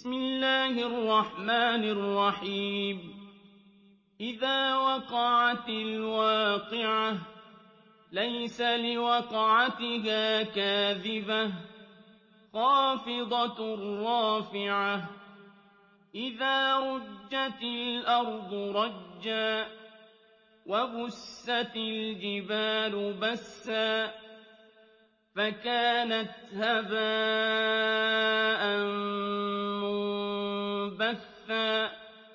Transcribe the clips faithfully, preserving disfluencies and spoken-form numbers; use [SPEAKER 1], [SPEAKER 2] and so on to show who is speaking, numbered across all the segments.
[SPEAKER 1] بسم الله الرحمن الرحيم إذا وقعت الواقعة ليس لوقعتها كاذبة خافضة رافعة إذا رجت الأرض رجا وبست الجبال بسا فكانت هباء منبثا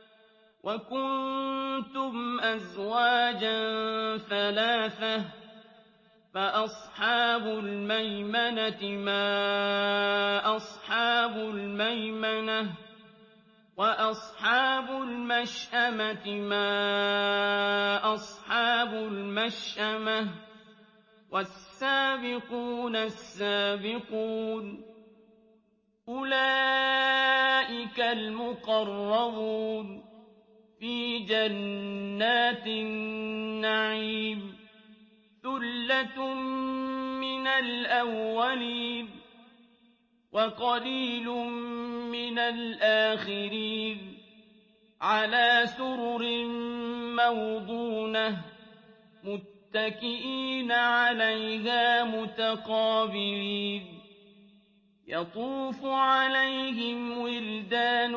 [SPEAKER 1] وكنتم أزواجا ثلاثة فأصحاب الميمنة ما أصحاب الميمنة وأصحاب المشأمة ما أصحاب المشأمة والسابقون السابقون أولئك المقربون في جنات النعيم ثلة من الأولين وقليل من الآخرين على سرر موضونة متكئين عليها متقابلين يطوف عليهم ولدان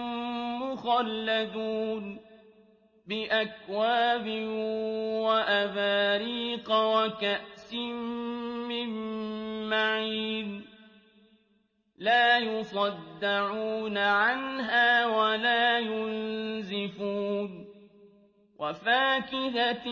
[SPEAKER 1] مخلدون بأكواب وأباريق وكأس من معين لا يصدعون عنها ولا ينزفون وفاكهة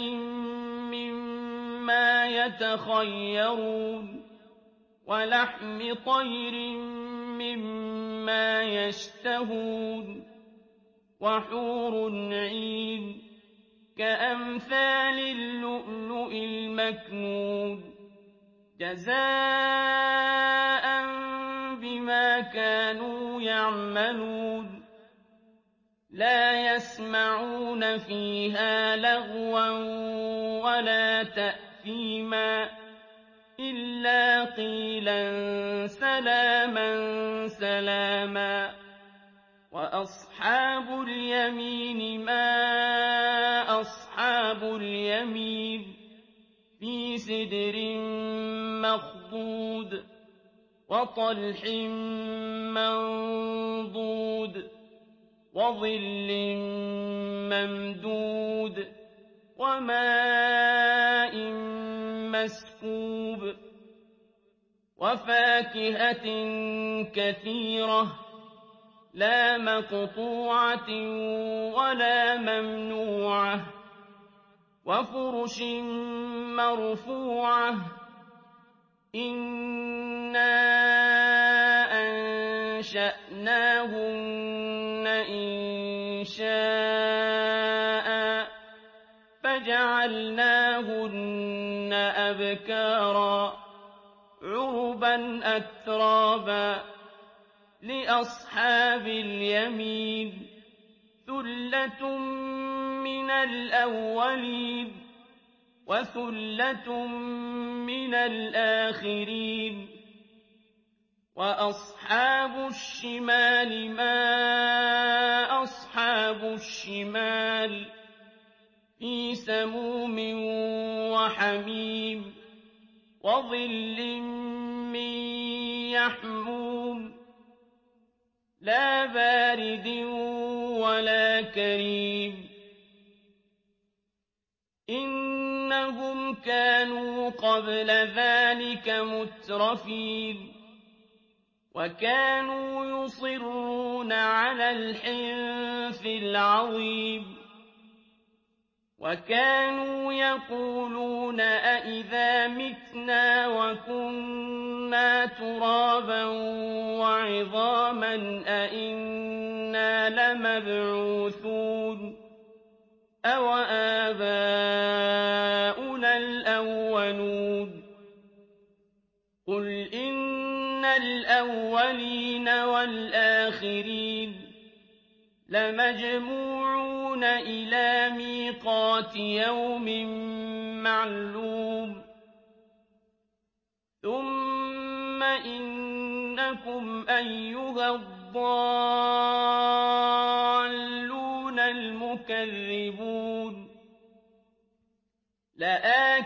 [SPEAKER 1] مما يتخيرون ولحم طير مما يشتهون وحور عين كأمثال اللؤلؤ المكنون جزاء بما كانوا يعملون لا يسمعون فيها لغوا ولا تأثيما إلا قيلا سلاما سلاما وأصحاب اليمين ما أصحاب اليمين في سدر مخضود وطلح منضود وظل ممدود وماء مسكوب وفاكهة كثيرة لا مقطوعة ولا ممنوعة وفرش مرفوعة إنا أنشأناهن إنشاء فجعلناهن أبكارا عربا أترابا لأصحاب اليمين ثلة من الأولين وثلة من الآخرين وأصحاب الشمال ما أصحاب الشمال في سموم وحميم وظل من يحموم لا بارد ولا كريم إنهم كانوا قبل ذلك مترفين وكانوا يصرون على الحنث العظيم وكانوا يقولون أئذا متنا وكنا ترابا وعظاما أئنا لمبعوثون أَوَآبَاؤُنَا الْأَوَّلُونَ قُلْ إِنَّ الْأَوَّلِينَ وَالْآخِرِينَ لَمَجْمُوعُونَ إِلَىٰ مِيقَاتِ يَوْمٍ مَّعْلُومٍ ثُمَّ إِنَّكُمْ أَيُّهَا الضَّالُّونَ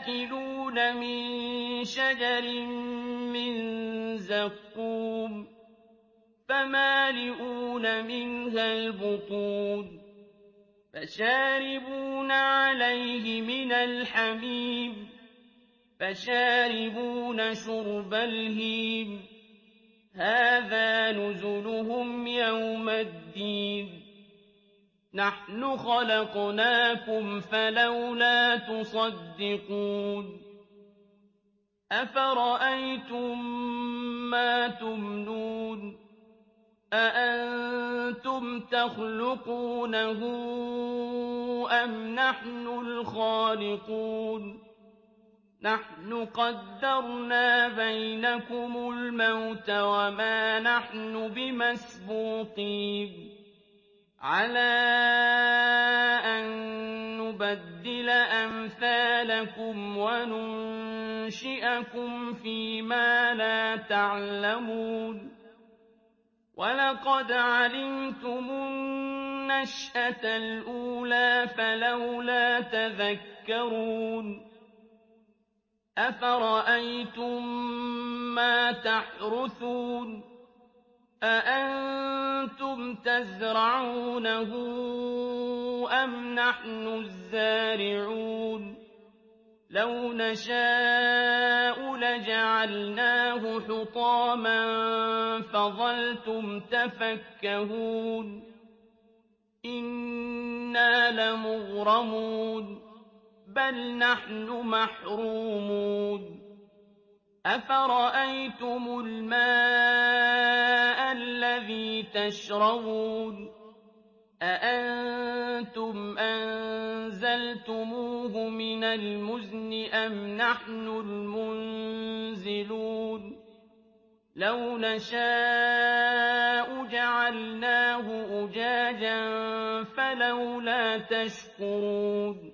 [SPEAKER 1] لَآكِلُونَ مِن شَجَرٍ مِّن زَقُّومٍ فَمَالِئُونَ مِنْهَا الْبُطُونَ فَشَارِبُونَ عَلَيْهِ مِنَ الْحَمِيمِ فَشَارِبُونَ شُرْبَ الْهِيمِ هَٰذَا نُزُلُهُمْ يَوْمَ الدِّينِ نَحْنُ خَلَقْنَاكُمْ فَلَوْلَا تُصَدِّقُونَ أَفَرَأَيْتُم مَّا تُمْنُونَ أَأَنتُمْ تَخْلُقُونَهُ أَمْ نَحْنُ الْخَالِقُونَ نَحْنُ قَدَّرْنَا بَيْنَكُمُ الْمَوْتَ وَمَا نَحْنُ بِمَسْبُوقِينَ عَلَىٰ أَن نُّبَدِّلَ أَمْثَالَكُمْ وَنُنشِئَكُمْ فِي مَا لَا تَعْلَمُونَ وَلَقَدْ عَلِمْتُمُ النَّشْأَةَ الْأُولَىٰ فَلَوْلَا تَذَكَّرُونَ أَفَرَأَيْتُم مَّا تَحْرُثُونَ أَأَنتُمْ تَزْرَعُونَهُ أَمْ نَحْنُ الزَّارِعُونَ لَوْ نَشَاءُ لَجَعَلْنَاهُ حُطَامًا فَظَلْتُمْ تَفَكَّهُونَ إِنَّا لَمُغْرَمُونَ بَلْ نَحْنُ مَحْرُومُونَ أَفَرَأَيْتُمُ الْمَاءَ الَّذِي تَشْرَبُونَ أَأَنتُمْ أَنزَلْتُمُوهُ مِنَ الْمُزْنِ أَمْ نَحْنُ الْمُنزِلُونَ لَوْ نَشَاءُ جَعَلْنَاهُ أُجَاجًا فَلَوْلَا تَشْكُرُونَ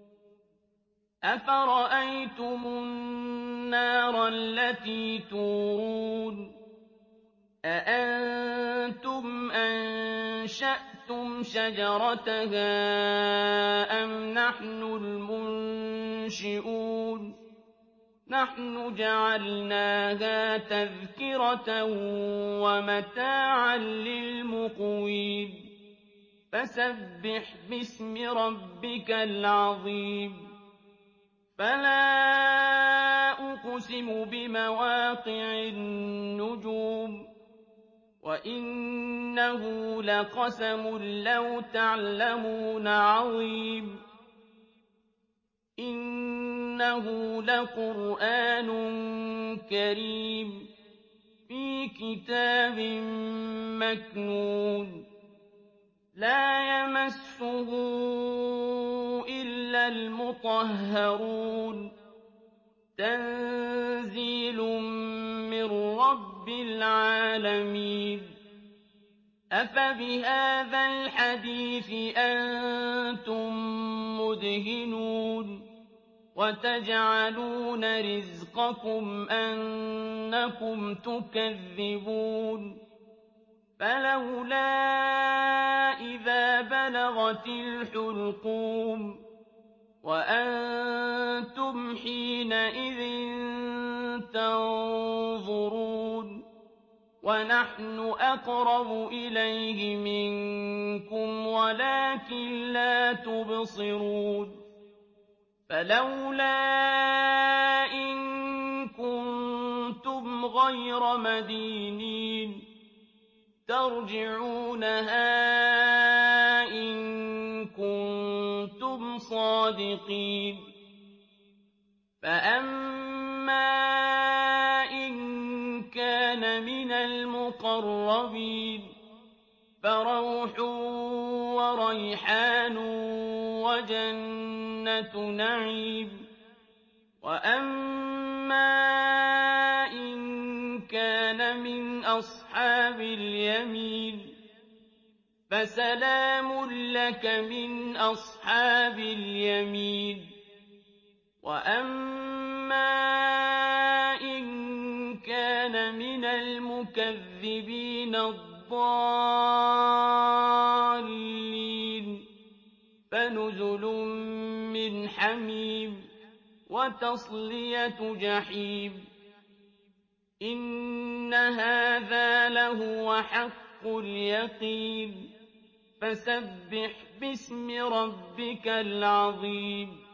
[SPEAKER 1] أَفَرَأَيْتُمُ النَّارَ الَّتِي تُورُونَ أَأَنتُمْ أَنشَأْتُمْ شَجَرَتَهَا أَمْ نَحْنُ الْمُنشِئُونَ نَحْنُ جَعَلْنَاهَا تَذْكِرَةً وَمَتَاعًا لِّلْمُقْوِينَ فَسَبِّحْ بِاسْمِ رَبِّكَ الْعَظِيمِ فَلَا أُقْسِمُ بِمَوَاقِعِ النُّجُومِ وَإِنَّهُ لَقَسَمٌ لَّوْ تَعْلَمُونَ عَظِيمٌ إِنَّهُ لَقُرْآنٌ كَرِيمٌ فِي كِتَابٍ مَّكْنُونٍ لَّا يَمَسُّهُ إِلَّا الْمُطَهَّرُونَ تَنزِيلٌ مِّن رَّبِّ الْعَالَمِينَ أَفَبِهَٰذَا الْحَدِيثِ أَنتُم مُّدْهِنُونَ وَتَجْعَلُونَ رِزْقَكُمْ أَنَّكُمْ تُكَذِّبُونَ فَلَوْلَا إِذَا بَلَغَتِ الْحُلْقُومَ وَأَنتُمْ حِينَئِذٍ تَنظُرُونَ وَنَحْنُ أَقْرَبُ إِلَيْهِ مِنكُمْ وَلَٰكِن لَّا تُبْصِرُونَ فَلَوْلَا إِن كُنتُمْ غَيْرَ مَدِينِينَ تَرْجِعُونَهَا إِن كُنتُمْ صَادِقِينَ فَأَمَّا إِن كَانَ مِنَ الْمُقَرَّبِينَ فَرَوْحٌ وَرَيْحَانٌ وَجَنَّتُ نَعِيمٍ وَأَمَّا إِن كَانَ مِنْ أَصْحَابِ الْيَمِينِ فَسَلَامٌ لَّكَ مِنْ أَصْحَابِ الْيَمِينِ وَأَمَّا إِن كَانَ مِنَ الْمُكَذِّبِينَ الضَّالِّينَ فَنُزُلٌ مِّنْ حَمِيمٍ وَتَصْلِيَةُ جَحِيمٍ إِنَّ هَٰذَا لَهُوَ حَقُّ الْيَقِينِ فَسَبِّحْ بِاسْمِ رَبِّكَ الْعَظِيمِ